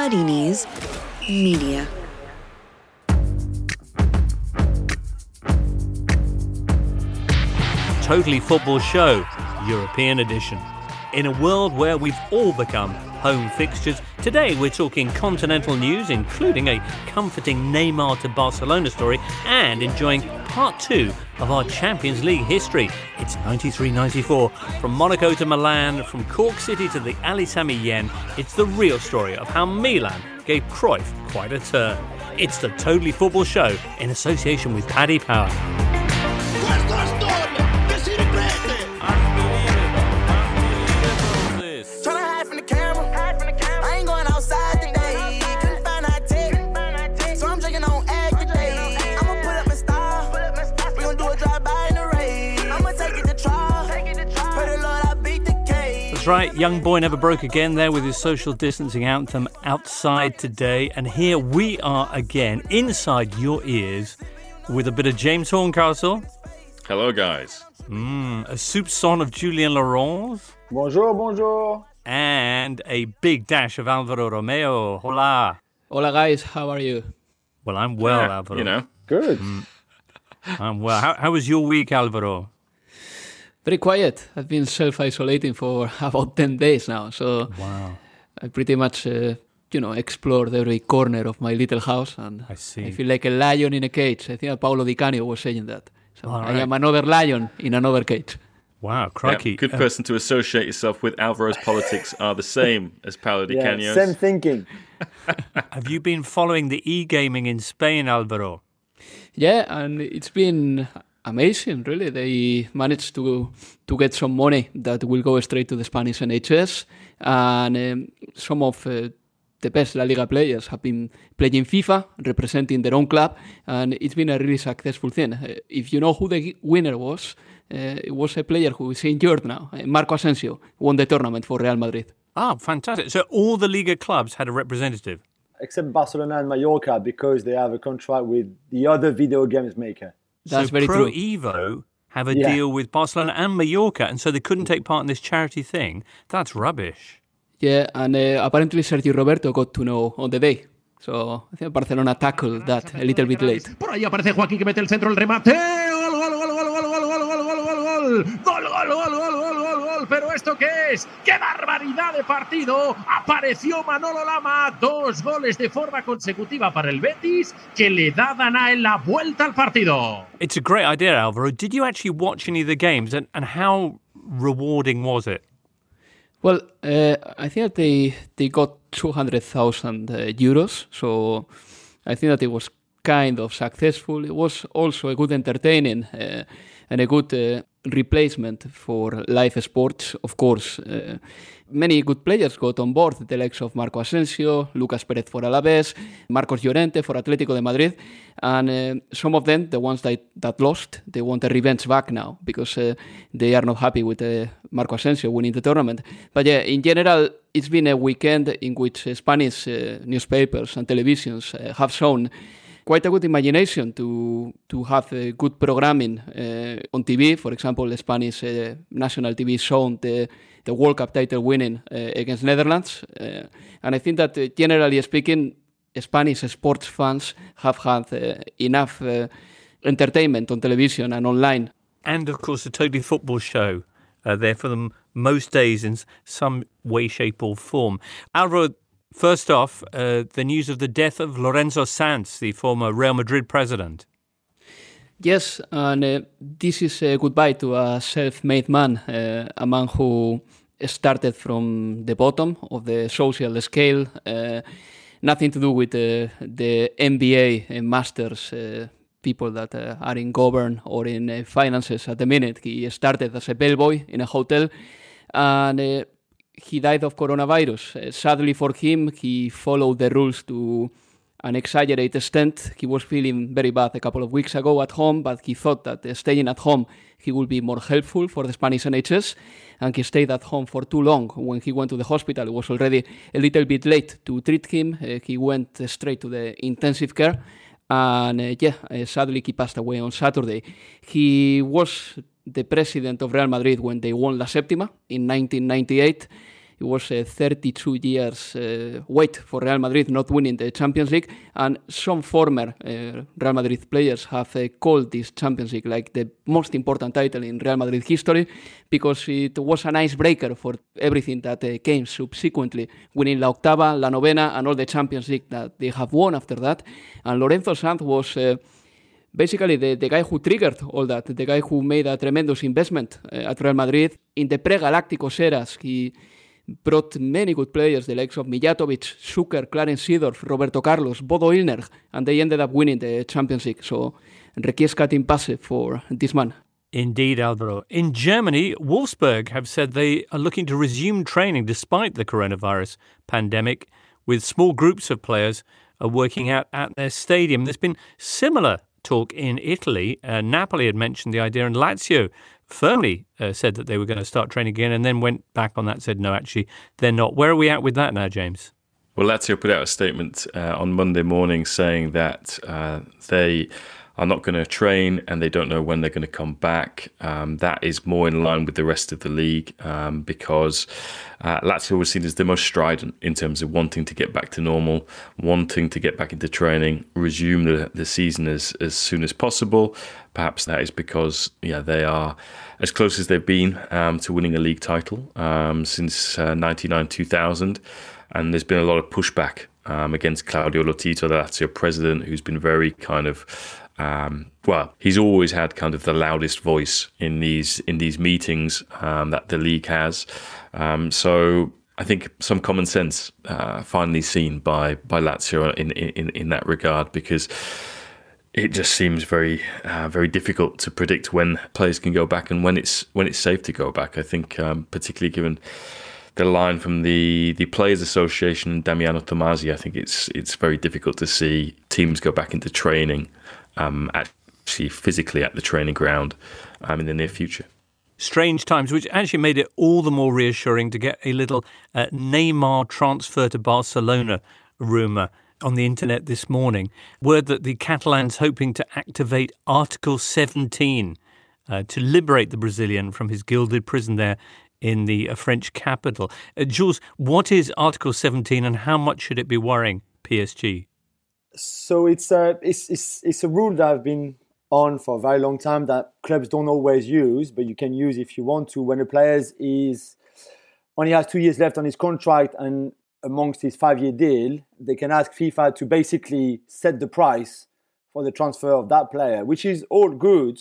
Marini's Media. Totally Football Show, European edition. In a world where we've all become home fixtures, today we're talking continental news, including a comforting Neymar to Barcelona story, and enjoying part 2 of our Champions League history. It's 93-94. From Monaco to Milan, from Cork City to the Ali Sami Yen, it's the real story of how Milan gave Cruyff quite a turn. It's the Totally Football Show in association with Paddy Power. That's right, Young Boy Never Broke Again there with his social distancing anthem outside today. And here we are again, inside your ears, with a bit of James Horncastle. Hello, guys. A soupçon of Julien Laurens. Bonjour, bonjour. And a big dash of Alvaro Romeo. Hola. Hola, guys. How are you? Well, I'm well, Yeah, Alvaro. you know. Good. I'm well. How was your week, Alvaro? Very quiet. I've been self-isolating for about 10 days now. So Wow. I pretty much, explored every corner of my little house. And I see. I feel like a lion in a cage. I think Paolo Di Canio was saying that. So All I right. am another lion in another cage. Wow, Yeah, crikey. good person to associate yourself with. Alvaro's politics are the same as Paolo Di Canio's. Same thinking. Have you been following the e-gaming in Spain, Alvaro? Yeah, and it's been amazing, really. They managed to get some money that will go straight to the Spanish NHS, and some of the best La Liga players have been playing FIFA, representing their own club, and it's been a really successful thing. If you know who the winner was, it was a player who is injured now. Marco Asensio won the tournament for Real Madrid. Ah, fantastic. So all the Liga clubs had a representative? Except Barcelona and Mallorca because they have a contract with the other video games maker. That's so very Pro true. Evo have a Yeah. deal with Barcelona and Mallorca, and so they couldn't take part in this charity thing. That's rubbish. Yeah, and apparently Sergio Roberto got to know on the day. So I think Barcelona tackled that a little bit late. Por ahí aparece Joaquín que mete el centro, el remate. ¡Gol, gol, gol, gol, gol, gol, gol, gol, gol, gol, gol! ¡Gol, gol, gol, gol, gol, gol, gol! ¿Pero esto qué es? ¡Qué barbaridad de partido! Apareció Manolo Lama, 2 goles de forma consecutiva para el Betis, que le dan a él la vuelta al partido. It's a great idea, Alvaro. Did you actually watch any of the games, and how rewarding was it? Well, I think that they got 200,000 euros, so I think that it was kind of successful. It was also a good entertaining and a good replacement for live sports. Of course, many good players got on board, the likes of Marco Asensio, Lucas Perez for Alavés, Marcos Llorente for Atlético de Madrid, and some of them, the ones that lost, they want a revenge back now because they are not happy with Marco Asensio winning the tournament. But yeah, in general, it's been a weekend in which Spanish newspapers and televisions have shown quite a good imagination to have good programming on TV. For example, the Spanish national TV shown the World Cup title winning against Netherlands. And I think that generally speaking, Spanish sports fans have had enough entertainment on television and online. And, of course, the Totally Football Show there for them most days in some way, shape or form. Alvaro, first off, the news of the death of Lorenzo Sanz, the former Real Madrid president. Yes, and this is a goodbye to a self-made man, a man who started from the bottom of the social scale, nothing to do with the MBA masters, people that are in govern or in finances at the minute. He started as a bellboy in a hotel, and he died of coronavirus. Sadly for him, he followed the rules to an exaggerated extent. He was feeling very bad a couple of weeks ago at home, but he thought that staying at home, he would be more helpful for the Spanish NHS, and he stayed at home for too long. When he went to the hospital, it was already a little bit late to treat him. He went straight to the intensive care, and sadly he passed away on Saturday. He was the president of Real Madrid when they won La Séptima in 1998. It was 32 years wait for Real Madrid not winning the Champions League, and some former Real Madrid players have called this Champions League like the most important title in Real Madrid history, because it was an icebreaker for everything that came subsequently, winning La Octava, La Novena, and all the Champions League that they have won after that. And Lorenzo Sanz was basically the guy who triggered all that, the guy who made a tremendous investment at Real Madrid. In the pre-Galácticos eras, he brought many good players, the likes of Mijatovic, Zucker, Clarence Seedorf, Roberto Carlos, Bodo Illner, and they ended up winning the Champions League. So, requiescat in pace for this man. Indeed, Alvaro. In Germany, Wolfsburg have said they are looking to resume training despite the coronavirus pandemic, with small groups of players working out at their stadium. There's been similar talk in Italy. Napoli had mentioned the idea, and Lazio firmly said that they were going to start training again, and then went back on that, said no, actually they're not. Where are we at with that now, James? Well, Lazio put out a statement on Monday morning saying that they are not going to train and they don't know when they're going to come back. That is more in line with the rest of the league because Lazio was seen as the most strident in terms of wanting to get back to normal, wanting to get back into training, resume the season as soon as possible. Perhaps that is because they are as close as they've been to winning a league title since 99-2000. And there's been a lot of pushback against Claudio Lotito, the Lazio president, who's been very kind of he's always had kind of the loudest voice in these meetings that the league has. So I think some common sense finally seen by Lazio in that regard, because it just seems very difficult to predict when players can go back and when it's safe to go back. I think particularly given the line from the Players Association, Damiano Tommasi, I think it's very difficult to see teams go back into training actually physically at the training ground in the near future. Strange times, which actually made it all the more reassuring to get a little Neymar transfer to Barcelona rumour on the internet this morning. Word that the Catalans hoping to activate Article 17 to liberate the Brazilian from his gilded prison there in the French capital. Jules, what is Article 17 and how much should it be worrying PSG? So it's a rule that I've been on for a very long time that clubs don't always use, but you can use if you want to. When a player only has 2 years left on his contract and amongst his 5-year deal, they can ask FIFA to basically set the price for the transfer of that player, which is all good.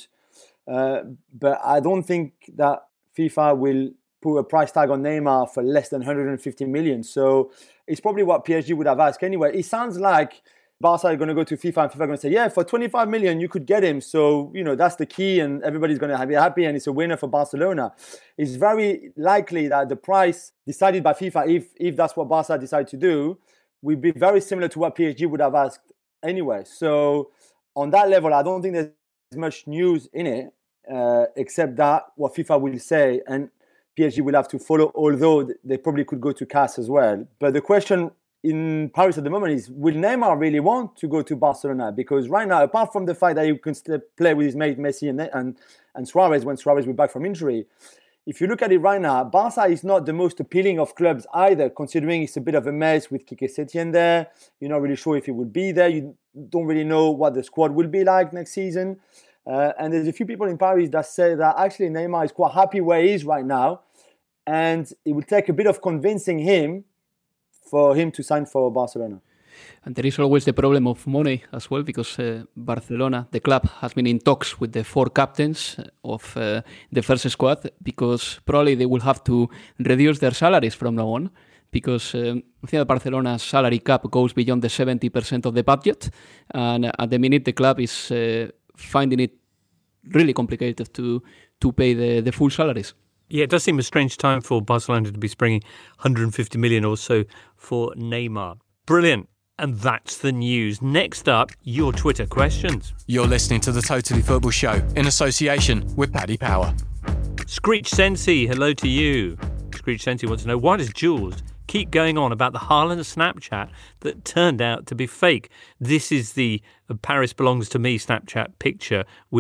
But I don't think that FIFA will put a price tag on Neymar for less than 150 million. So it's probably what PSG would have asked anyway. It sounds like Barca are going to go to FIFA and FIFA are going to say, yeah, for 25 million, you could get him. So, that's the key and everybody's going to be happy and it's a winner for Barcelona. It's very likely that the price decided by FIFA, if that's what Barca decide to do, will be very similar to what PSG would have asked anyway. So on that level, I don't think there's much news in it, except that what FIFA will say and PSG will have to follow, although they probably could go to CAS as well. But the question in Paris at the moment is, will Neymar really want to go to Barcelona? Because right now, apart from the fact that he can still play with his mate Messi and Suarez when Suarez will be back from injury, if you look at it right now, Barca is not the most appealing of clubs either, considering it's a bit of a mess with Quique Setien there. You're not really sure if he will be there. You don't really know what the squad will be like next season. And there's a few people in Paris that say that actually Neymar is quite happy where he is right now. And it will take a bit of convincing him for him to sign for Barcelona. And there is always the problem of money as well, because Barcelona, the club, has been in talks with the 4 captains of the first squad, because probably they will have to reduce their salaries from now on, because I think that Barcelona's salary cap goes beyond the 70% of the budget, and at the minute the club is finding it really complicated to pay the full salaries. Yeah, it does seem a strange time for Barcelona to be springing 150 million or so for Neymar. Brilliant. And that's the news. Next up, your Twitter questions. You're listening to the Totally Football Show in association with Paddy Power. Screech Sensi, hello to you. Screech Sensi wants to know, why does Jules keep going on about the Haaland Snapchat that turned out to be fake? This is the Paris Belongs to Me Snapchat picture, which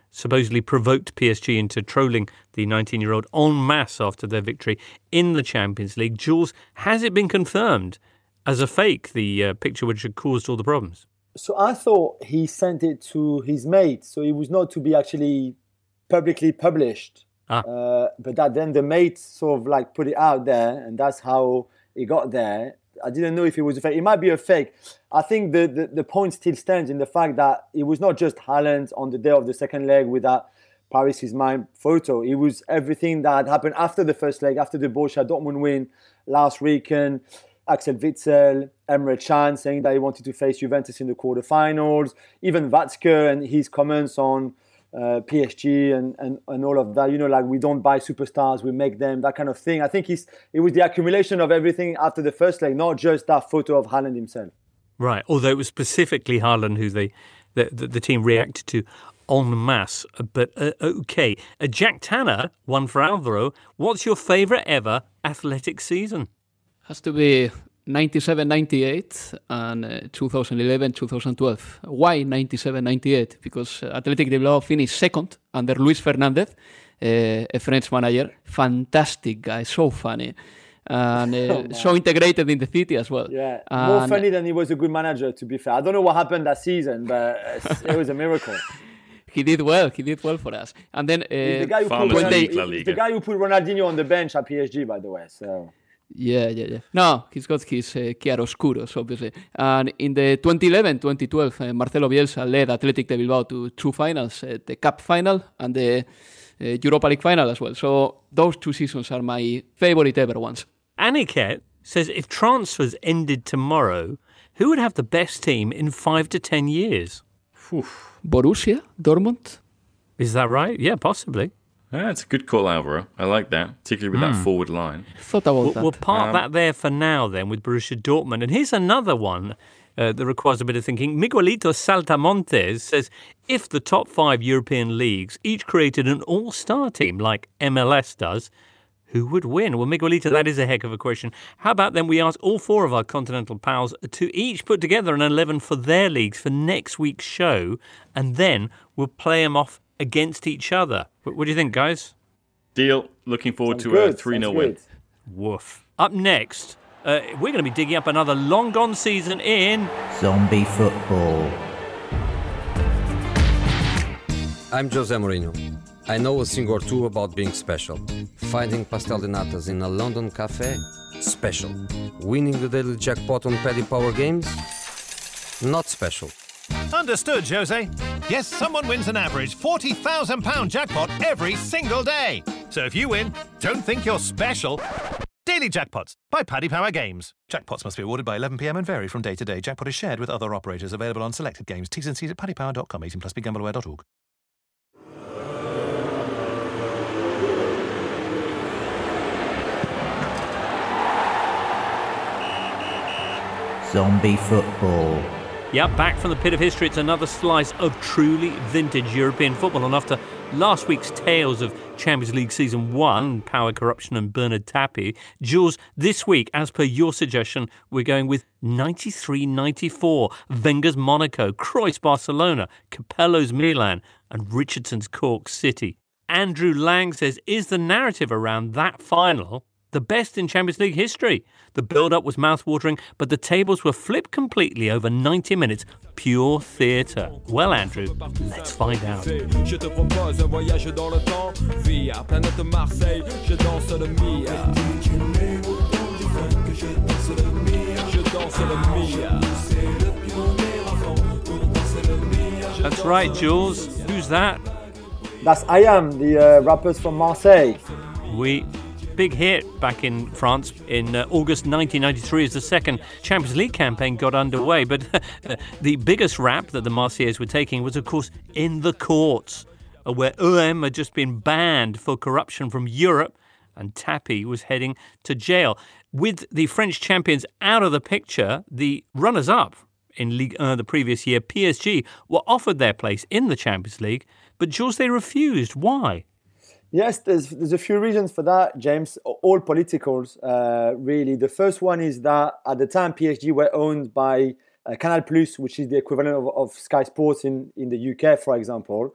supposedly provoked PSG into trolling the 19-year-old en masse after their victory in the Champions League. Jules, has it been confirmed as a fake, the picture which had caused all the problems? So I thought he sent it to his mate, so it was not to be actually publicly published. But that then the mate sort of like put it out there, and that's how it got there. I didn't know if it was a fake. It might be a fake. I think the point still stands in the fact that it was not just Haaland on the day of the second leg with that Paris is mine photo. It was everything that had happened after the first leg, after the Borussia Dortmund win last weekend. Axel Witsel, Emre Can saying that he wanted to face Juventus in the quarterfinals. Even Watzke and his comments on PSG and all of that, like we don't buy superstars, we make them, that kind of thing. I think it was the accumulation of everything after the first leg, not just that photo of Haaland himself. Right, although it was specifically Haaland who the team reacted to en masse. But okay, Jack Tanner, one for Alvaro. What's your favourite ever athletic season? Has to be 97-98 and 2011-2012. Why 97-98? Because Athletic de Bilbao finished second under Luis Fernandez, a French manager. Fantastic guy, so funny. And so integrated in the city as well. Yeah, more funny than he was a good manager, to be fair. I don't know what happened that season, but it was a miracle. He did well for us. And then he's the guy who put Ronaldinho on the bench at PSG, by the way. So. Yeah. No, he's got his chiaroscuros, obviously. And in the 2011-2012, Marcelo Bielsa led Athletic de Bilbao to two finals, the Cup final and the Europa League final as well. So those two seasons are my favorite ever ones. Aniket says if transfers ended tomorrow, who would have the best team in 5 to 10 years? Borussia Dortmund? Is that right? Yeah, possibly. That's a good call, Alvaro. I like that, particularly with that forward line. Thought about that. We'll park that there for now then with Borussia Dortmund. And here's another one that requires a bit of thinking. Miguelito Saltamontes says, if the top 5 European leagues each created an all-star team like MLS does, who would win? Well, Miguelito, that is a heck of a question. How about then we ask all 4 of our continental pals to each put together an 11 for their leagues for next week's show, and then we'll play them off against each other. What do you think, guys? Deal. Looking forward to a 3-0 win. Woof. Up next, we're going to be digging up another long gone season in Zombie Football. I'm Jose Mourinho. I know a thing or two about being special. Finding pastel de natas in a London cafe? Special. Winning the daily jackpot on Paddy Power games? Not special. Understood, Jose. Yes, someone wins an average £40,000 jackpot every single day. So if you win, don't think you're special. Daily Jackpots by Paddy Power Games. Jackpots must be awarded by 11 p.m. and vary from day to day. Jackpot is shared with other operators. Available on selected games. T's and C's at paddypower.com. 18 plus BGambleAware.org. Zombie Football. Yep, back from the pit of history, it's another slice of truly vintage European football. And after last week's tales of Champions League Season 1, Power Corruption and Bernard Tapie, Jules, this week, as per your suggestion, we're going with 93-94, Wenger's Monaco, Cruyff's Barcelona, Capello's Milan, and Richardson's Cork City. Andrew Lang says, is the narrative around that final the best in Champions League history? The build-up was mouth-watering, but the tables were flipped completely over 90 minutes. Pure theatre. Well, Andrew, let's find out. Je te propose un voyage dans le temps via planète Marseille. Je danse le Mia. Je danse le Mia. That's right, Jules. Who's that? That's I Am, the rappers from Marseille. Big hit back in France in August 1993 as the second Champions League campaign got underway. But the biggest rap that the Marseillaise were taking was, of course, In the Courts, where OM had just been banned for corruption from Europe and Tapie was heading to jail. With the French champions out of the picture, the runners-up in Ligue 1 the previous year, PSG, were offered their place in the Champions League, but Jules, they refused. Why? Yes, there's a few reasons for that, James. All politicals, really. The first one is that at the time, PSG were owned by Canal+, which is the equivalent of Sky Sports in the UK, for example.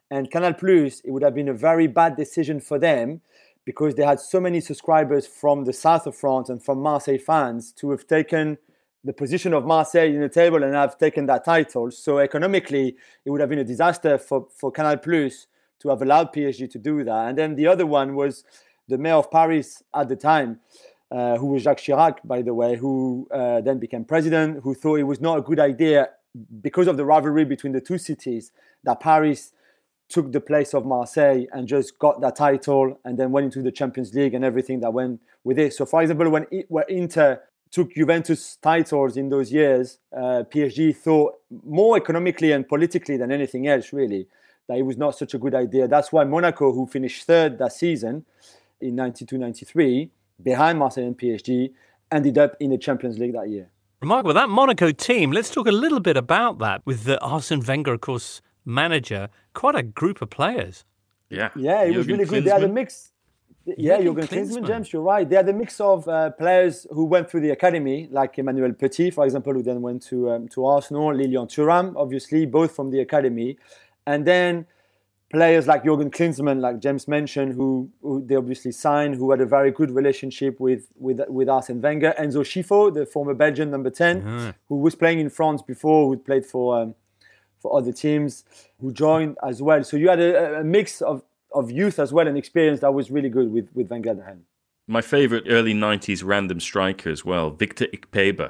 And Canal Plus, it would have been a very bad decision for them because they had so many subscribers from the south of France and from Marseille fans to have taken the position of Marseille in the table and have taken that title. So economically, it would have been a disaster for Canal Plus to have allowed PSG to do that. And then the other one was the mayor of Paris at the time, who was Jacques Chirac, by the way, who then became president, who thought it was not a good idea because of the rivalry between the two cities that Paris took the place of Marseille and just got that title and then went into the Champions League and everything that went with it. So, for example, when Inter took Juventus titles in those years, PSG thought more economically and politically than anything else, really, that it was not such a good idea. That's why Monaco, who finished third that season in 92-93, behind Marseille and PSG, ended up in the Champions League that year. Remarkable. That Monaco team, let's talk a little bit about that with the Arsene Wenger, of course, manager. Quite a group of players. Yeah, it was really good. They had a mix. Yeah, Jürgen Klinsmann, James, you're right. They had a mix of players who went through the academy, like Emmanuel Petit, for example, who then went to Arsenal, Lilian Thuram, obviously, both from the academy. And then players like Jürgen Klinsmann, like James mentioned, who they obviously signed, who had a very good relationship with Arsene Wenger. Enzo Schifo, the former Belgian number 10, who was playing in France before, who played for other teams, who joined as well. So you had a mix of youth as well and experience that was really good with Wenger at the hand. My favourite early 90s random striker as well, Victor Ikpeba.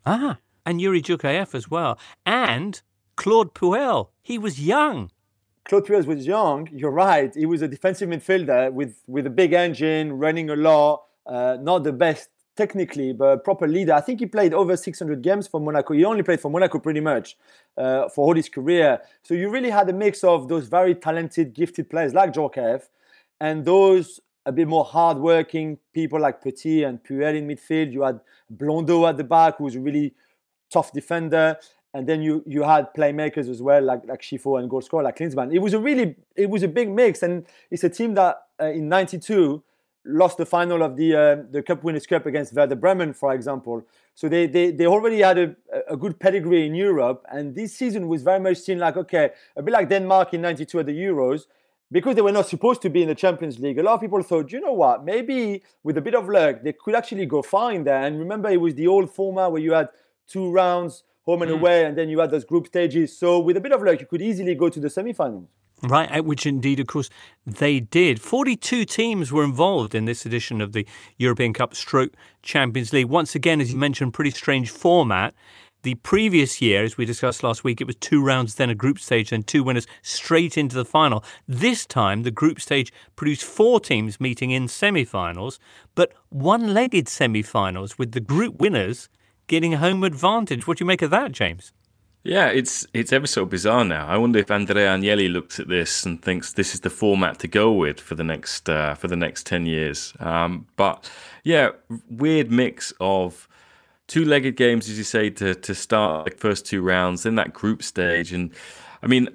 And Yuri Djukaev as well. And Claude Puel. He was young. Claude Puel was young, you're right. He was a defensive midfielder with a big engine, running a lot, not the best technically, but a proper leader. I think he played over 600 games for Monaco. He only played for Monaco pretty much for all his career. So you really had a mix of those very talented, gifted players like Djorkaeff and those a bit more hard-working people like Petit and Puel in midfield. You had Blondeau at the back, who was a really tough defender. And then you had playmakers as well, like Schifo and goal scorer like Klinsmann. It was a big mix. And it's a team that in 92 lost the final of the Cup Winners' Cup against Werder Bremen, for example. So they already had a good pedigree in Europe. And this season was very much seen like, okay, a bit like Denmark in 92 at the Euros. Because they were not supposed to be in the Champions League, a lot of people thought, you know what, maybe with a bit of luck, they could actually go far in there. And remember, it was the old format where you had 2 rounds, home and away, and then you had those group stages. So with a bit of luck, you could easily go to the semi-finals. Right, which indeed, of course, they did. 42 teams were involved in this edition of the European Cup / Champions League. Once again, as you mentioned, pretty strange format. The previous year, as we discussed last week, it was 2 rounds, then a group stage, then 2 winners straight into the final. This time, the group stage produced 4 teams meeting in semi-finals, but one-legged semi-finals with the group winners getting a home advantage. What do you make of that, James? Yeah, it's ever so bizarre now. I wonder if Andrea Agnelli looks at this and thinks this is the format to go with for the next 10 years. But yeah, weird mix of 2-legged games, as you say, to start the first 2 rounds, then that group stage. And I mean,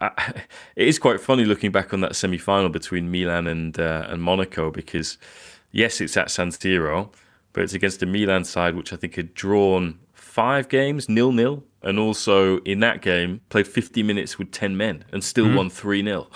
it is quite funny looking back on that semi-final between Milan and Monaco, because yes, it's at San Siro, but it's against the Milan side, which I think had drawn 5 games, 0-0, and also in that game played 50 minutes with 10 men and still won 3-0.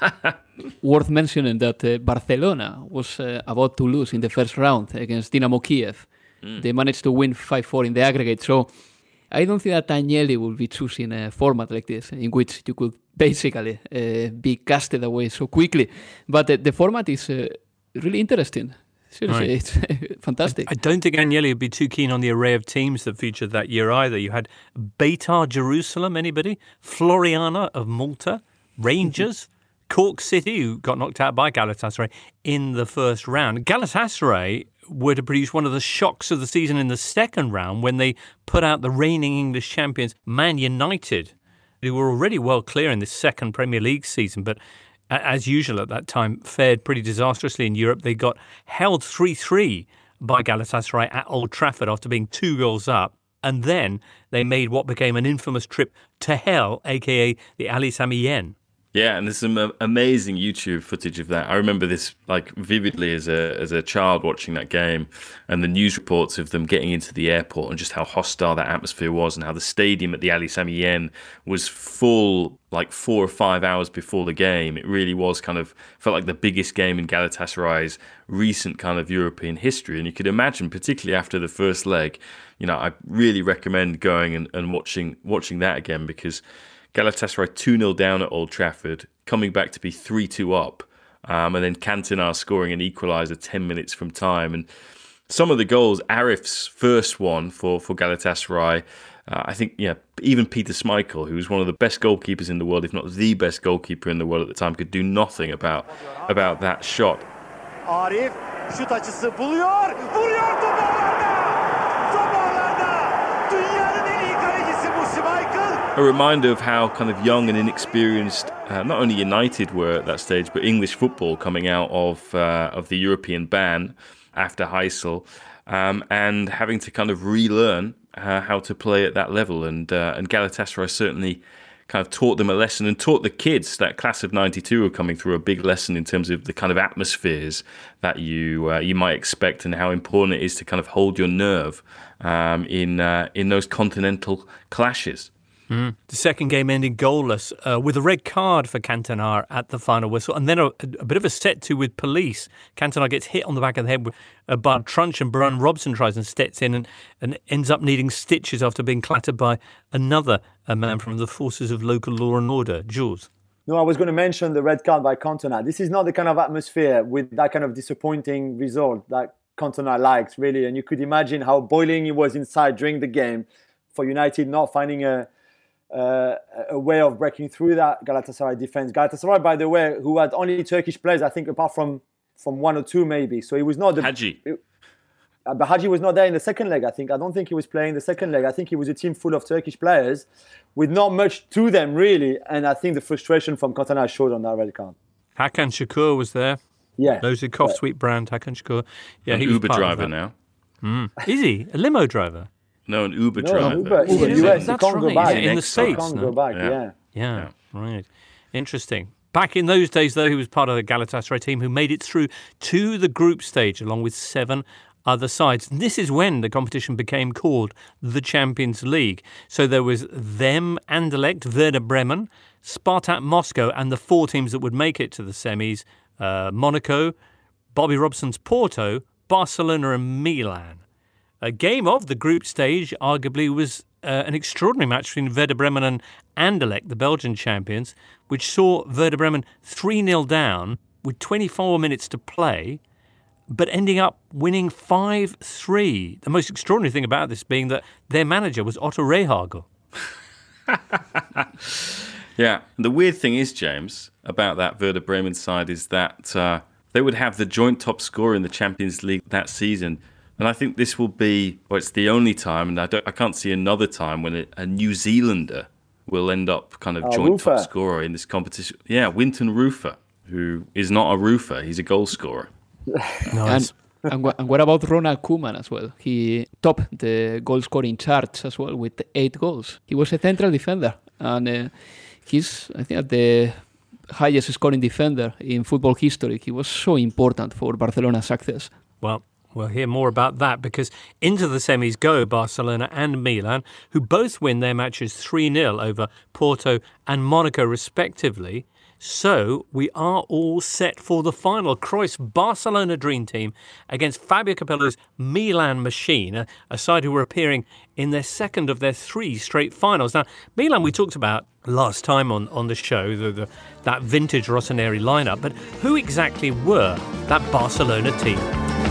Worth mentioning that Barcelona was about to lose in the first round against Dynamo Kiev. They managed to win 5-4 in the aggregate. So I don't think that Agnelli will be choosing a format like this in which you could basically be casted away so quickly. But the format is really interesting. Seriously, It's fantastic. I don't think Agnelli would be too keen on the array of teams that featured that year either. You had Beitar Jerusalem, anybody? Floriana of Malta, Rangers, Cork City, who got knocked out by Galatasaray in the first round. Galatasaray were to produce one of the shocks of the season in the second round when they put out the reigning English champions, Man United, who were already well clear in this second Premier League season, but as usual at that time, fared pretty disastrously in Europe. They got held 3-3 by Galatasaray at Old Trafford after being 2 goals up. And then they made what became an infamous trip to hell, a.k.a. the Ali Sami Yen. Yeah, and there's some amazing YouTube footage of that. I remember this like vividly as a child watching that game, and the news reports of them getting into the airport and just how hostile that atmosphere was, and how the stadium at the Ali Sami Yen was full like 4 or 5 hours before the game. It really was felt like the biggest game in Galatasaray's recent kind of European history. And you could imagine, particularly after the first leg, I really recommend going and watching that again, because Galatasaray 2-0 down at Old Trafford, coming back to be 3-2 up, and then Cantona scoring an equaliser 10 minutes from time. And some of the goals, Arif's first one for Galatasaray, I think, even Peter Schmeichel, who was one of the best goalkeepers in the world, if not the best goalkeeper in the world at the time, could do nothing about that shot. Arif şut açısı buluyor, vuruyor topu ağlarda. Dünyanın en iyi kalecisi bu Schmeichel. A reminder of how kind of young and inexperienced not only United were at that stage, but English football coming out of the European ban after Heysel, and having to kind of relearn how to play at that level. And Galatasaray certainly kind of taught them a lesson, and taught the kids, that class of 92 were coming through, a big lesson in terms of the kind of atmospheres that you might expect, and how important it is to kind of hold your nerve in those continental clashes. The second game ending goalless, with a red card for Cantona at the final whistle, and then a bit of a set-to with police. Cantona gets hit on the back of the head by a truncheon, and Brian Robson tries and steps in and ends up needing stitches after being clattered by another man from the forces of local law and order. Jules? No, I was going to mention the red card by Cantona. This is not the kind of atmosphere with that kind of disappointing result that Cantona likes, really. And you could imagine how boiling he was inside during the game, for United not finding a way of breaking through that Galatasaray defense. Galatasaray, by the way, who had only Turkish players, I think, apart from one or two maybe. So he was not the Hadji. But Hadji was not there in the second leg, I think. I don't think he was playing the second leg. I think he was a team full of Turkish players with not much to them, really. And I think the frustration from Cantona showed on that red card. Hakan Şükür was there. Yeah. Lozikov, sweet brand, Hakan Şükür. Yeah, an he was Uber part of driver that. now. Is he? A limo driver? No, an Uber No, driver. Uber. Oh, In the US, that's you can't right. go back. In the States, You can't no? go back, Yeah. Yeah, right. Interesting. Back in those days, though, he was part of the Galatasaray team who made it through to the group stage along with 7 other sides. And this is when the competition became called the Champions League. So there was them, Anderlecht, Werder Bremen, Spartak Moscow, and the 4 teams that would make it to the semis, Monaco, Bobby Robson's Porto, Barcelona and Milan. A game of the group stage arguably was an extraordinary match between Werder Bremen and Anderlecht, the Belgian champions, which saw Werder Bremen 3-0 down with 24 minutes to play, but ending up winning 5-3. The most extraordinary thing about this being that their manager was Otto Rehhagel. Yeah, the weird thing is, James, about that Werder Bremen side is that they would have the joint top scorer in the Champions League that season. And I think this will be, it's the only time, and I can't see another time when a New Zealander will end up kind of joint top scorer in this competition. Yeah, Winton Rufer, who is not a roofer, he's a goal scorer. Nice. And what about Ronald Koeman as well? He topped the goal scoring charts as well with 8 goals. He was a central defender, and he's, I think, the highest scoring defender in football history. He was so important for Barcelona's success. Well, we'll hear more about that, because into the semis go Barcelona and Milan, who both win their matches 3-0 over Porto and Monaco respectively. So we are all set for the final. Cruyff's Barcelona dream team against Fabio Capello's Milan machine, a side who were appearing in their second of their 3 straight finals. Now, Milan we talked about last time on the show, that vintage Rossoneri lineup, but who exactly were that Barcelona team?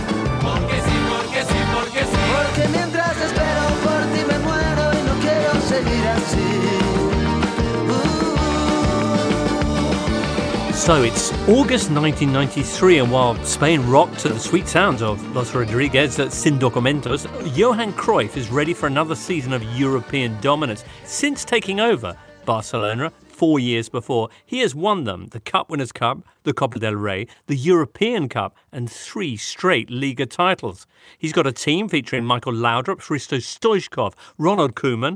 So it's August 1993, and while Spain rocked to the sweet sounds of Los Rodriguez Sin Documentos, Johan Cruyff is ready for another season of European dominance. Since taking over Barcelona 4 years before, he has won them the Cup Winners' Cup, the Copa del Rey, the European Cup, and 3 straight Liga titles. He's got a team featuring Michael Laudrup, Hristo Stoichkov, Ronald Koeman,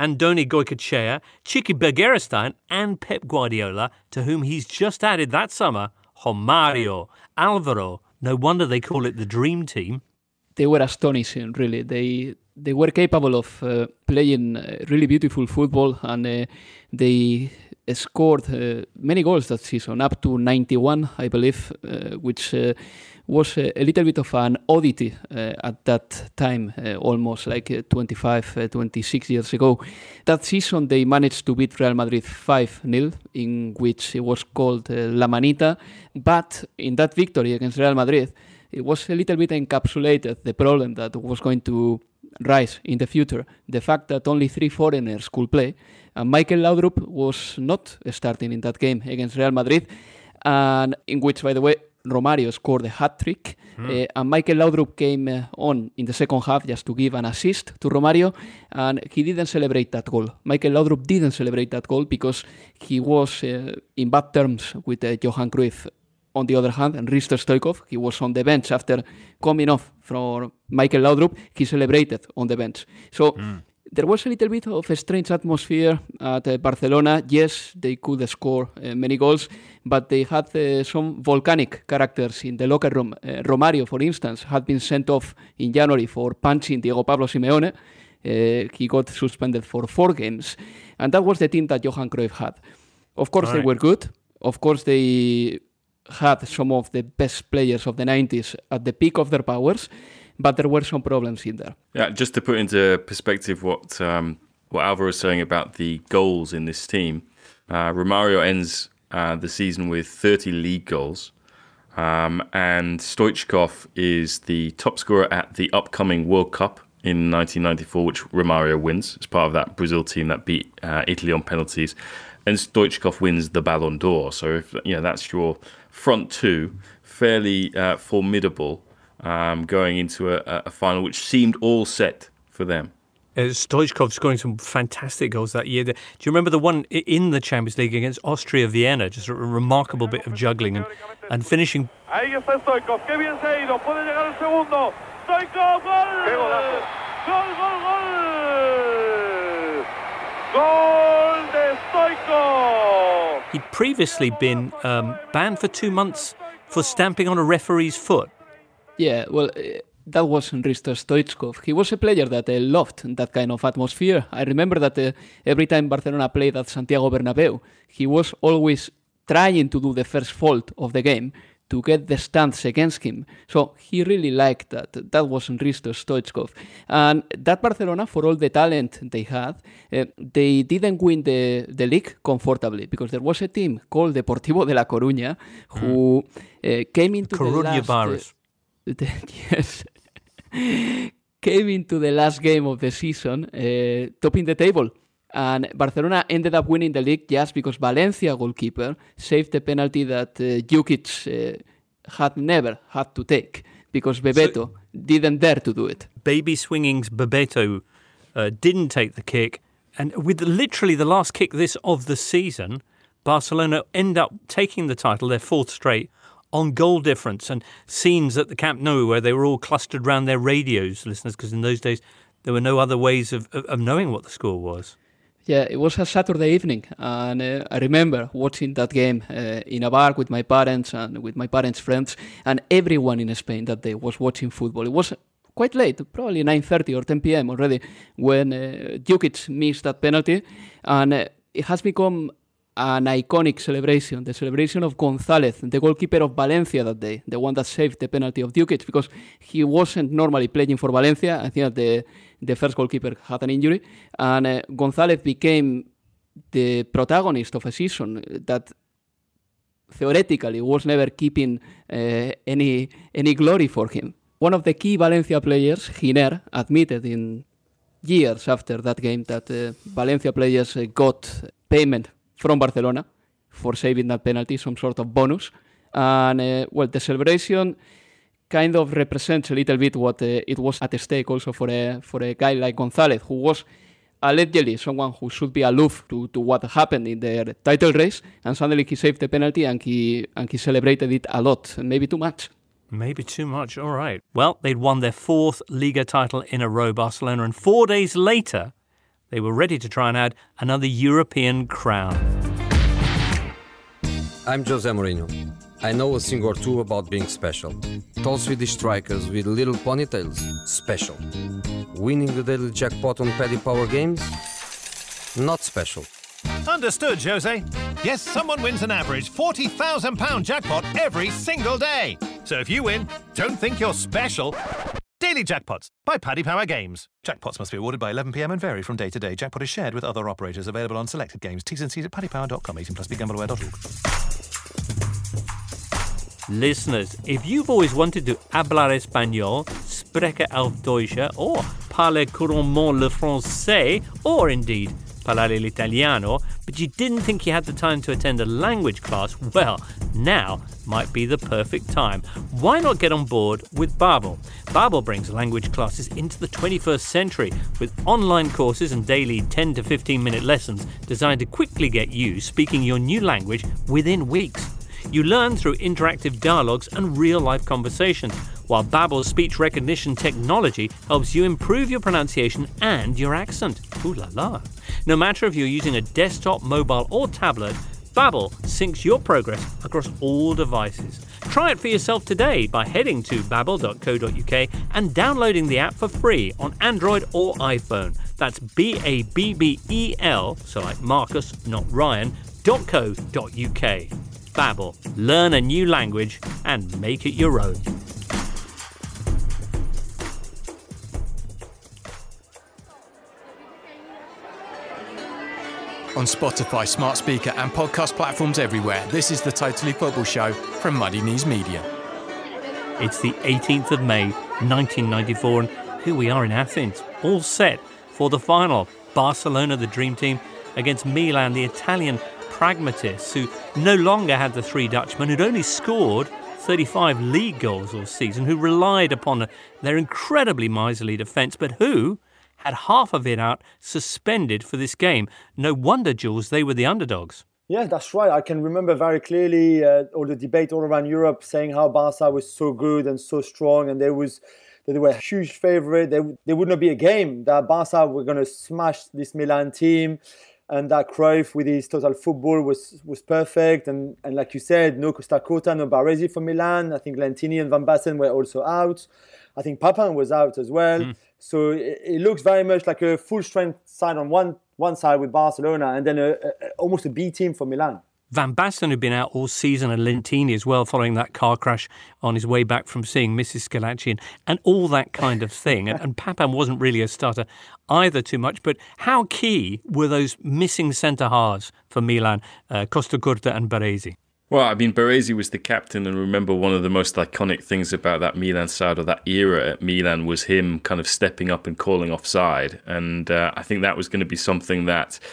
Andoni Goicoechea, Chiqui Bergerstein and Pep Guardiola, to whom he's just added that summer Romario, Alvaro. No wonder they call it the Dream Team. They were astonishing, really. They were capable of playing really beautiful football, and they scored many goals that season, up to 91, I believe, which was a little bit of an oddity at that time, almost like 25, 26 years ago. That season, they managed to beat Real Madrid 5-0, in which it was called La Manita. But in that victory against Real Madrid, it was a little bit encapsulated the problem that was going to rise in the future. The fact that only 3 foreigners could play. Michael Laudrup was not starting in that game against Real Madrid, and in which, by the way, Romario scored a hat-trick. And Michael Laudrup came on in the second half just to give an assist to Romario, and he didn't celebrate that goal. Michael Laudrup didn't celebrate that goal because he was in bad terms with Johan Cruyff. On the other hand, and Risto Stoichkov, he was on the bench after coming off from Michael Laudrup. He celebrated on the bench. So there was a little bit of a strange atmosphere at Barcelona. Yes, they could score many goals, but they had some volcanic characters in the locker room. Romario, for instance, had been sent off in January for punching Diego Pablo Simeone. He got suspended for 4 games. And that was the team that Johan Cruyff had. Of course, they were good. Of course, they had some of the best players of the 90s at the peak of their powers, but there were some problems in there. Yeah, just to put into perspective what Alvaro is saying about the goals in this team, Romario ends the season with 30 league goals, and Stoichkov is the top scorer at the upcoming World Cup in 1994, which Romario wins as part of that Brazil team that beat Italy on penalties, and Stoichkov wins the Ballon d'Or. So if that's your front two, fairly formidable, going into a final which seemed all set for them. Stoichkov scoring some fantastic goals that year. Do you remember the one in the Champions League against Austria Vienna? Just a remarkable bit of juggling and finishing. Ahí está Stoichkov, qué bien se ha ido, puede llegar el segundo. Stoichkov, gol! ¡Qué golazo! ¡Gol, gol, gol! Gol de Stoichkov! He'd previously been banned for 2 months for stamping on a referee's foot. Yeah, well, that wasn't Risto Stoichkov. He was a player that loved that kind of atmosphere. I remember that every time Barcelona played at Santiago Bernabeu, he was always trying to do the first fault of the game to get the stands against him. So he really liked that. That wasn't Risto Stoichkov. And that Barcelona, for all the talent they had, they didn't win the league comfortably because there was a team called Deportivo de La Coruña who came into the last... virus. Yes. Came into the last game of the season, topping the table. And Barcelona ended up winning the league just because Valencia goalkeeper saved the penalty that Jukic had never had to take because Bebeto didn't dare to do it. Baby swinging's Bebeto didn't take the kick. And with literally the last kick of the season, Barcelona end up taking the title, their 4th straight, on goal difference, and scenes at the Camp Nou where they were all clustered around their radios, listeners, because in those days there were no other ways of knowing what the score was. Yeah, it was a Saturday evening, and I remember watching that game in a bar with my parents and with my parents' friends, and everyone in Spain that day was watching football. It was quite late, probably 9:30 or 10 p.m. already, when Jukic missed that penalty, and it has become an iconic celebration, the celebration of González, the goalkeeper of Valencia that day, the one that saved the penalty of Jukic, because he wasn't normally playing for Valencia. I think that the first goalkeeper had an injury, and González became the protagonist of a season that theoretically was never keeping any glory for him. One of the key Valencia players, Giner, admitted in years after that game that Valencia players got payment from Barcelona for saving that penalty, some sort of bonus. And, the celebration kind of represents a little bit what it was at stake also for a guy like González, who was allegedly someone who should be aloof to what happened in their title race, and suddenly he saved the penalty and he celebrated it a lot, maybe too much. Maybe too much, all right. Well, they'd won their 4th Liga title in a row, Barcelona, and 4 days later, They were ready to try and add another European crown. I'm Jose Mourinho. I know a thing or two about being special. Tall Swedish strikers with little ponytails, special. Winning the daily jackpot on Paddy Power Games, not special. Understood, Jose. Yes, someone wins an average £40,000 jackpot every single day. So if you win, don't think you're special. Daily Jackpots by Paddy Power Games. Jackpots must be awarded by 11 p.m. and vary from day to day. Jackpot is shared with other operators. Available on selected games. T's and C's at paddypower.com. 18 plus BeGambleAware.org. Listeners, if you've always wanted to hablar español, spreche auf Deutsche, or parler couramment le français, or indeed parlare l'italiano, but you didn't think you had the time to attend a language class, well, now might be the perfect time. Why not get on board with Babbel? Babbel brings language classes into the 21st century with online courses and daily 10 to 15 minute lessons designed to quickly get you speaking your new language within weeks. You learn through interactive dialogues and real-life conversations, while Babbel's speech recognition technology helps you improve your pronunciation and your accent. Ooh la la. No matter if you're using a desktop, mobile or tablet, Babbel syncs your progress across all devices. Try it for yourself today by heading to babbel.co.uk and downloading the app for free on Android or iPhone. That's BABBEL, so like Marcus, not Ryan, .co.uk. Babbel. Learn a new language and make it your own. On Spotify, smart speaker and podcast platforms everywhere, this is the Totally Football Show from Muddy Knees Media. It's the 18th of May, 1994, and here we are in Athens, all set for the final. Barcelona, the dream team, against Milan, the Italian pragmatists, who no longer had the three Dutchmen, who'd only scored 35 league goals all season, who relied upon their incredibly miserly defence, but who had half of it out suspended for this game. No wonder, Jules, they were the underdogs. Yeah, that's right. I can remember very clearly all the debate all around Europe saying how Barca was so good and so strong, and they were a huge favourite. There would not be a game that Barca were going to smash this Milan team, and that Cruyff with his total football was perfect. And like you said, no Costa Curta, no Baresi for Milan. I think Lentini and Van Basten were also out. I think Papin was out as well. So it looks very much like a full-strength side on one side with Barcelona, and then almost a B team for Milan. Van Basten had been out all season, and Lentini as well, following that car crash on his way back from seeing Mrs. Scalacci and all that kind of thing. And Papin wasn't really a starter either too much. But how key were those missing centre-halves for Milan, Costa Curta and Baresi? Well, I mean, Baresi was the captain, and remember one of the most iconic things about that Milan side, or that era at Milan, was him kind of stepping up and calling offside. And I think that was going to be something that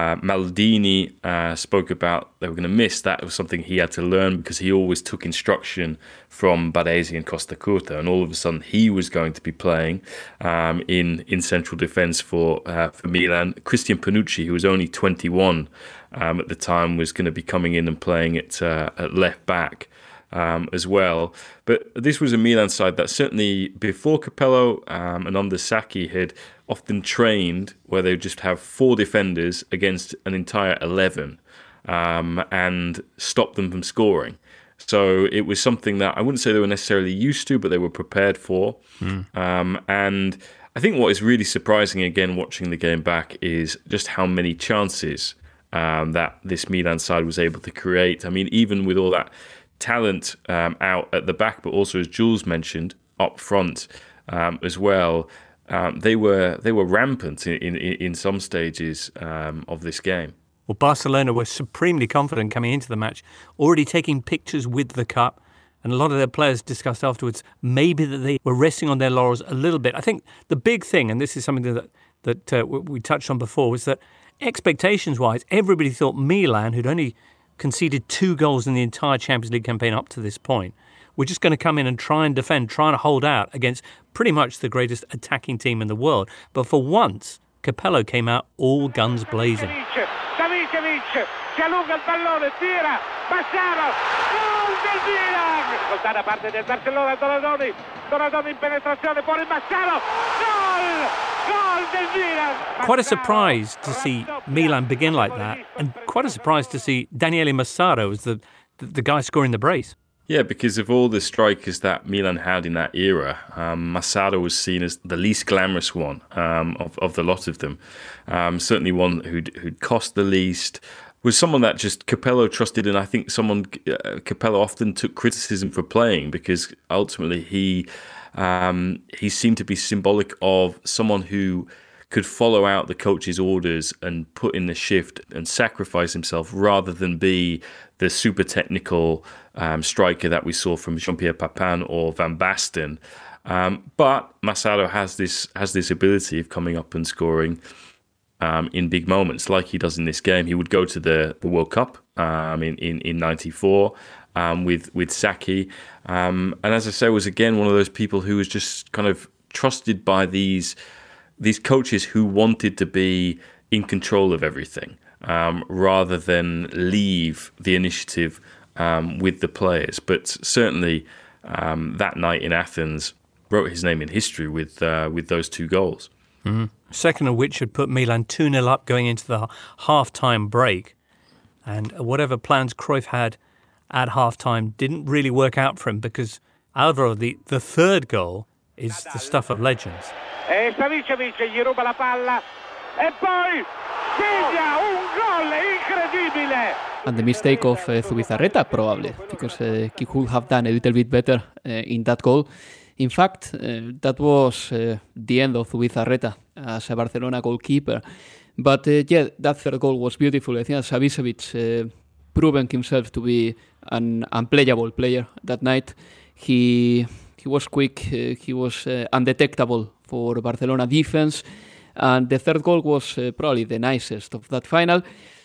Maldini spoke about they were going to miss. That was something he had to learn, because he always took instruction from Baresi and Costa Curta, and all of a sudden he was going to be playing in central defence for Milan. Christian Panucci, who was only 21 at the time, was going to be coming in and playing at left back as well. But this was a Milan side that certainly before Capello and under Sacchi had often trained where they would just have 4 defenders against an entire 11 and stop them from scoring. So it was something that I wouldn't say they were necessarily used to, but they were prepared for. And I think what is really surprising, again, watching the game back, is just how many chances that this Milan side was able to create. I mean, even with all that talent out at the back, but also, as Jules mentioned, up front as well, they were rampant in some stages of this game. Well, Barcelona were supremely confident coming into the match, already taking pictures with the cup. And a lot of their players discussed afterwards maybe that they were resting on their laurels a little bit. I think the big thing, and this is something that we touched on before, was that expectations-wise, everybody thought Milan, who'd only conceded 2 goals in the entire Champions League campaign up to this point, were just going to come in and try and defend, trying to hold out against pretty much the greatest attacking team in the world. But for once, Capello came out all guns blazing. Savicevic si allunga il pallone, tira, Massaro, gol del Milan! Lontana parte del Barcellona, Donadoni in penetrazione, fuori Massaro, gol Gol del Milan. Quite a surprise to see Milan begin like that, and quite a surprise to see Daniele Massaro as the guy scoring the brace. Yeah, because of all the strikers that Milan had in that era, Massaro was seen as the least glamorous one of the lot of them. Certainly one who'd cost the least, was someone that just Capello trusted, and I think someone Capello often took criticism for playing, because ultimately he seemed to be symbolic of someone who could follow out the coach's orders and put in the shift and sacrifice himself, rather than be the super technical striker that we saw from Jean-Pierre Papin or Van Basten. But Massaro has this ability of coming up and scoring in big moments, like he does in this game. He would go to the World Cup in '94 with Sacchi, and as I say, was again one of those people who was just kind of trusted by these coaches who wanted to be in control of everything, rather than leave the initiative with the players. But certainly that night in Athens wrote his name in history with those 2 goals. Mm-hmm. Second of which had put Milan 2-0 up going into the half-time break. And whatever plans Cruyff had at half-time didn't really work out for him, because Alvaro, the third goal, is the stuff of legends. E Savicevic gli ruba la palla e poi segna un gol incredibile. And the mistake of Zubizarreta, probably, because he could have done a little bit better in that goal. In fact, that was the end of Zubizarreta as a Barcelona goalkeeper. But that third goal was beautiful. I think Savicevic proven himself to be an unplayable player that night. He was quick, he was undetectable for Barcelona defense, and the third goal was probably the nicest of that final.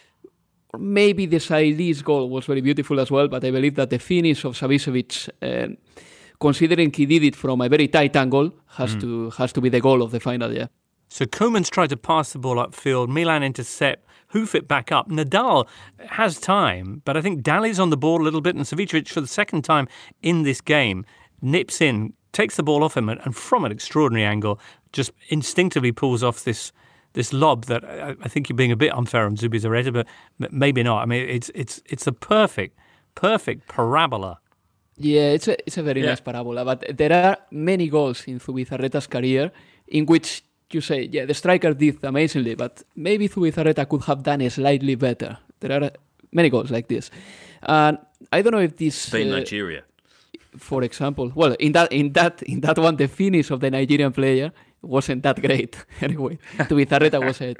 Maybe the Sailis goal was very beautiful as well, but I believe that the finish of Savicevic, considering he did it from a very tight angle, has to be the goal of the final, yeah. So Koeman's tried to pass the ball upfield, Milan intercept, hoof it back up. Nadal has time, but I think Dalli's on the ball a little bit, and Savicevic, for the second time in this game, nips in, takes the ball off him, and from an extraordinary angle, just instinctively pulls off this lob that I think you're being a bit unfair on Zubizarreta, but maybe not. I mean, it's a perfect parabola. Yeah, it's a very nice parabola, but there are many goals in Zubizarreta's career in which you say, yeah, the striker did amazingly, but maybe Zubizarreta could have done it slightly better. There are many goals like this. And I don't know if this... Spain, Nigeria. For example, well, in that one, the finish of the Nigerian player wasn't that great. Anyway, Zubizarreta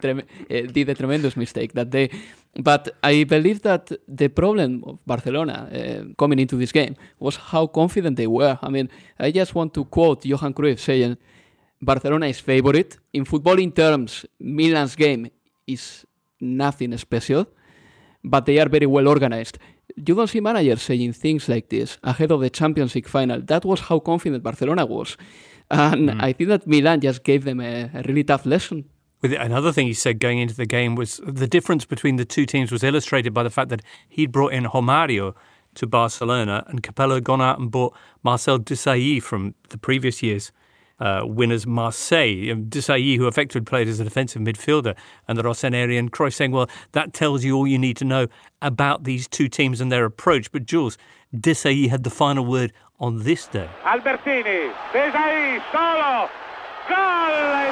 did a tremendous mistake that day. But I believe that the problem of Barcelona coming into this game was how confident they were. I mean, I just want to quote Johan Cruyff saying, Barcelona is favorite. In footballing terms, Milan's game is nothing special, but they are very well organized. You don't see managers saying things like this ahead of the Champions League final. That was how confident Barcelona was. And I think that Milan just gave them a really tough lesson. Another thing he said going into the game was the difference between the two teams was illustrated by the fact that he'd brought in Romario to Barcelona and Capello had gone out and bought Marcel Desailly from the previous year's winners Marseille. Desailly, who effectively played as a defensive midfielder, and the Rossoneri, Cruyff saying, well, that tells you all you need to know about these two teams and their approach. But Jules, Desailly had the final word on this day. Albertini, Desailly, solo, gol,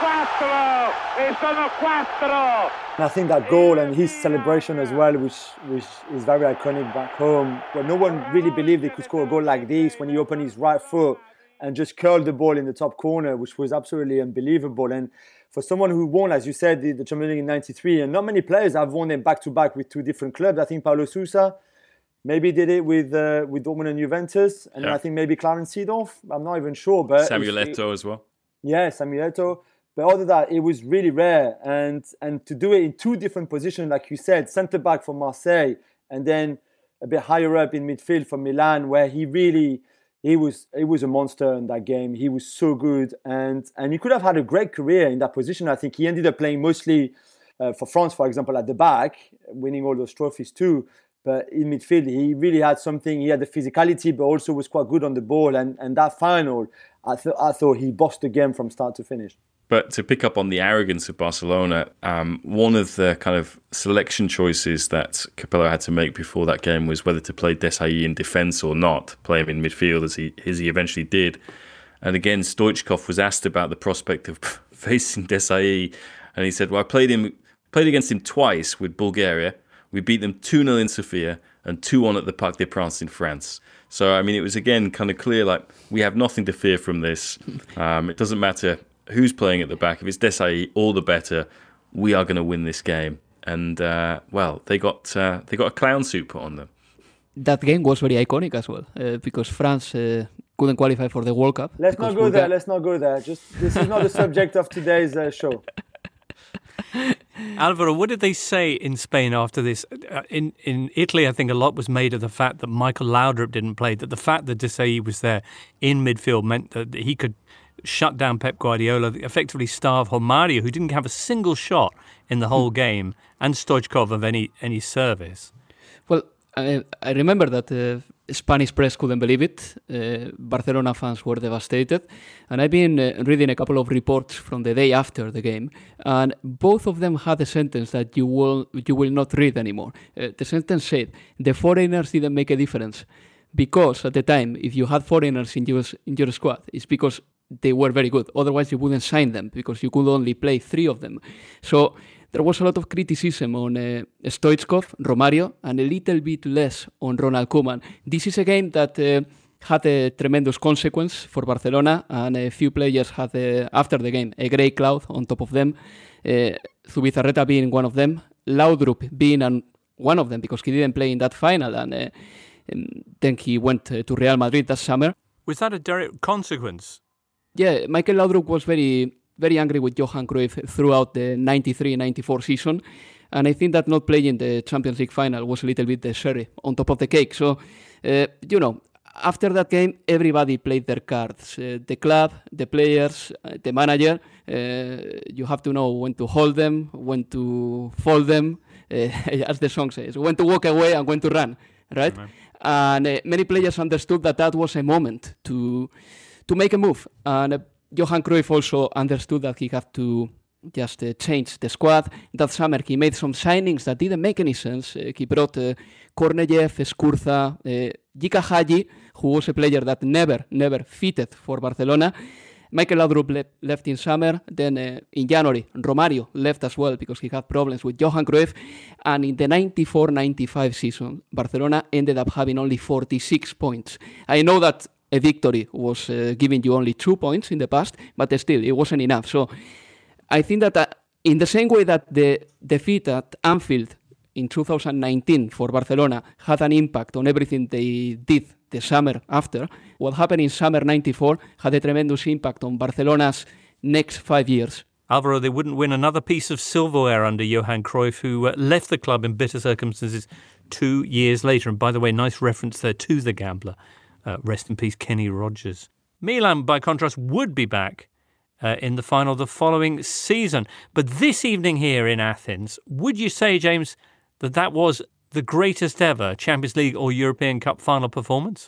sono quattro. And I think that goal and his celebration as well, which is very iconic back home, where no one really believed he could score a goal like this when he opened his right foot and just curled the ball in the top corner, which was absolutely unbelievable. And for someone who won, as you said, the Champions League in '93, and not many players have won them back-to-back with two different clubs. I think Paulo Sousa maybe did it with Dortmund and Juventus, and I think maybe Clarence Seedorf. I'm not even sure. But Samuel Eto'o as well. Yeah, Samuel Eto'o. But other than that, it was really rare. And to do it in two different positions, like you said, centre-back for Marseille, and then a bit higher up in midfield for Milan, where he was a monster in that game. He was so good, and he could have had a great career in that position. I think he ended up playing mostly for France, for example, at the back, winning all those trophies too. But in midfield, he really had something. He had the physicality, but also was quite good on the ball. And that final, I thought he bossed the game from start to finish. But to pick up on the arrogance of Barcelona, one of the kind of selection choices that Capello had to make before that game was whether to play Desailly in defence or not, play him in midfield as he eventually did. And again, Stoichkov was asked about the prospect of facing Desailly, and he said, well, I played against him twice with Bulgaria. We beat them 2-0 in Sofia and 2-1 at the Parc des Princes in France. So, I mean, it was again kind of clear, like, we have nothing to fear from this. It doesn't matter who's playing at the back. If it's Desailly, all the better. We are going to win this game. And, they got a clown suit put on them. That game was very iconic as well, because France couldn't qualify for the World Cup. Let's not go there. This is not the subject of today's show. Alvaro, what did they say in Spain after this? In Italy, I think a lot was made of the fact that Michael Laudrup didn't play, that the fact that Desailly was there in midfield meant that he could shut down Pep Guardiola, effectively starve Romario, who didn't have a single shot in the whole game, and Stoichkov of any service. Well, I remember that Spanish press couldn't believe it. Barcelona fans were devastated. And I've been reading a couple of reports from the day after the game, and both of them had a sentence that you will not read anymore. The sentence said, the foreigners didn't make a difference. Because at the time, if you had foreigners in your squad, it's because they were very good. Otherwise, you wouldn't sign them, because you could only play 3 of them. So there was a lot of criticism on Stoichkov, Romario, and a little bit less on Ronald Koeman. This is a game that had a tremendous consequence for Barcelona, and a few players had, after the game, a grey cloud on top of them. Zubizarreta being one of them, Laudrup being one of them, because he didn't play in that final, and then he went to Real Madrid that summer. Was that a direct consequence? Yeah, Michael Laudrup was very, very angry with Johan Cruyff throughout the 93-94 season. And I think that not playing the Champions League final was a little bit the cherry on top of the cake. So, after that game, everybody played their cards. The club, the players, the manager. You have to know when to hold them, when to fold them, as the song says, when to walk away and when to run, right? Amen. And many players understood that was a moment to make a move. And Johan Cruyff also understood that he had to just change the squad. That summer he made some signings that didn't make any sense. He brought Kornejev, Escurza, Jika Hagi, who was a player that never fitted for Barcelona. Michael Laudrup left in summer. Then in January, Romario left as well because he had problems with Johan Cruyff. And in the 94-95 season, Barcelona ended up having only 46 points. I know that a victory was giving you only 2 points in the past, but still, it wasn't enough. So I think that in the same way that the defeat at Anfield in 2019 for Barcelona had an impact on everything they did the summer after, what happened in summer 94 had a tremendous impact on Barcelona's next 5 years. Alvaro, they wouldn't win another piece of silverware under Johan Cruyff, who left the club in bitter circumstances 2 years later. And by the way, nice reference there to the gambler. Rest in peace, Kenny Rogers. Milan, by contrast, would be back in the final the following season. But this evening here in Athens, would you say, James, that was the greatest ever Champions League or European Cup final performance?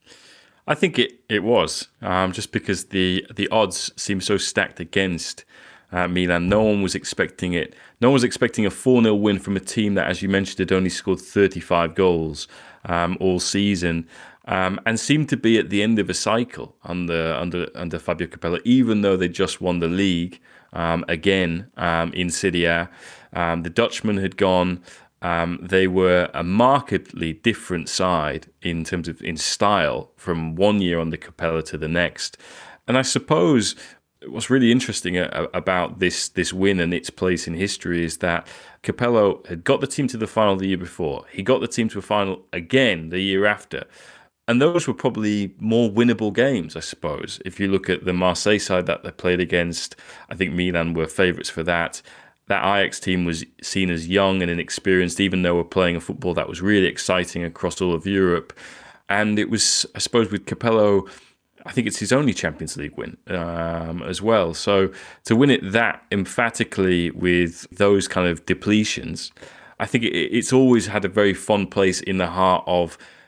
I think it was, just because the odds seem so stacked against Milan. No one was expecting it. No one was expecting a 4-0 win from a team that, as you mentioned, had only scored 35 goals all season. And seemed to be at the end of a cycle under Fabio Capello, even though they just won the league again in Serie A. The Dutchman had gone. They were a markedly different side in terms of in style from one year under Capello to the next. And I suppose what's really interesting about this win and its place in history is that Capello had got the team to the final the year before. He got the team to a final again the year after. And those were probably more winnable games, I suppose. If you look at the Marseille side that they played against, I think Milan were favourites for that. That Ajax team was seen as young and inexperienced, even though we're playing a football that was really exciting across all of Europe. And it was, I suppose, with Capello, I think it's his only Champions League win as well. So to win it that emphatically with those kind of depletions, I think it's always had a very fond place in the heart of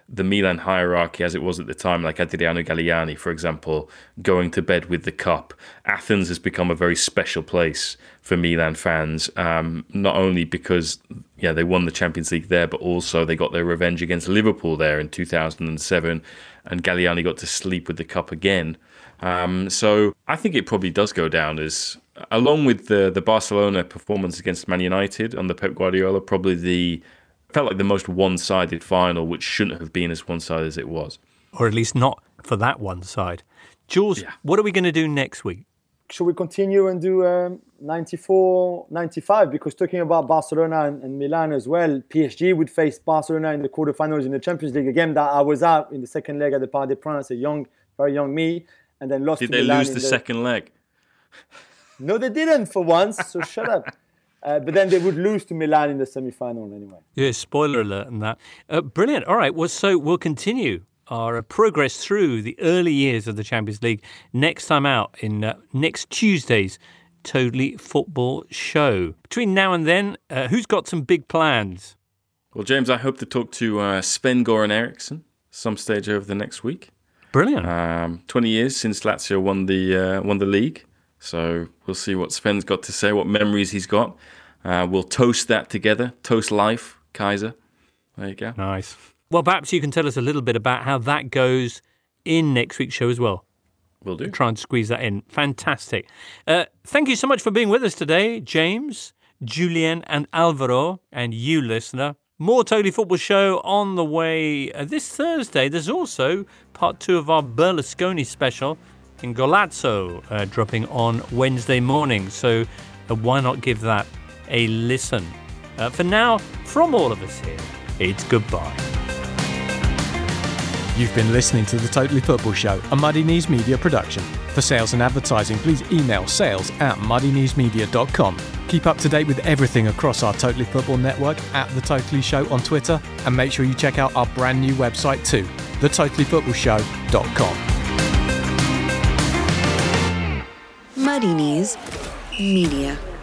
the Milan hierarchy as it was at the time, like Adriano Galliani, for example, going to bed with the cup. Athens has become a very special place for Milan fans, not only because they won the Champions League there, but also they got their revenge against Liverpool there in 2007, and Galliani got to sleep with the cup again. So I think it probably does go down as, along with the Barcelona performance against Man United on the Pep Guardiola, probably felt like the most one-sided final, which shouldn't have been as one-sided as it was. Or at least not for that one side. Jules, what are we going to do next week? Should we continue and do 94, 95? Because talking about Barcelona and Milan as well, PSG would face Barcelona in the quarterfinals in the Champions League, a game that I was out in the second leg at the Parc des Princes, very young me, and then lost to Milan. Did they lose the second leg? No, they didn't for once, so shut up. But then they would lose to Milan in the semi-final anyway. Yeah, spoiler alert on that. Brilliant. All right, well, so we'll continue our progress through the early years of the Champions League next time out in next Tuesday's Totally Football show. Between now and then, who's got some big plans? Well, James, I hope to talk to Sven-Goran Eriksson some stage over the next week. Brilliant. 20 years since Lazio won the league. So we'll see what Sven's got to say, what memories he's got. We'll toast that together. Toast life, Kaiser. There you go. Nice. Well, perhaps you can tell us a little bit about how that goes in next week's show as well. Will do. Try and squeeze that in. Fantastic. Thank you so much for being with us today, James, Julien and Alvaro, and you, listener. More Totally Football show on the way this Thursday. There's also part 2 of our Berlusconi special in Golazzo dropping on Wednesday morning. So why not give that a listen? For now, from all of us here, it's goodbye. You've been listening to the Totally Football Show, a Muddy Knees Media production. For sales and advertising, please email sales@muddykneesmedia.com. Keep up to date with everything across our Totally Football network at The Totally Show on Twitter, and make sure you check out our brand new website too, thetotallyfootballshow.com. Muddy Knees Media.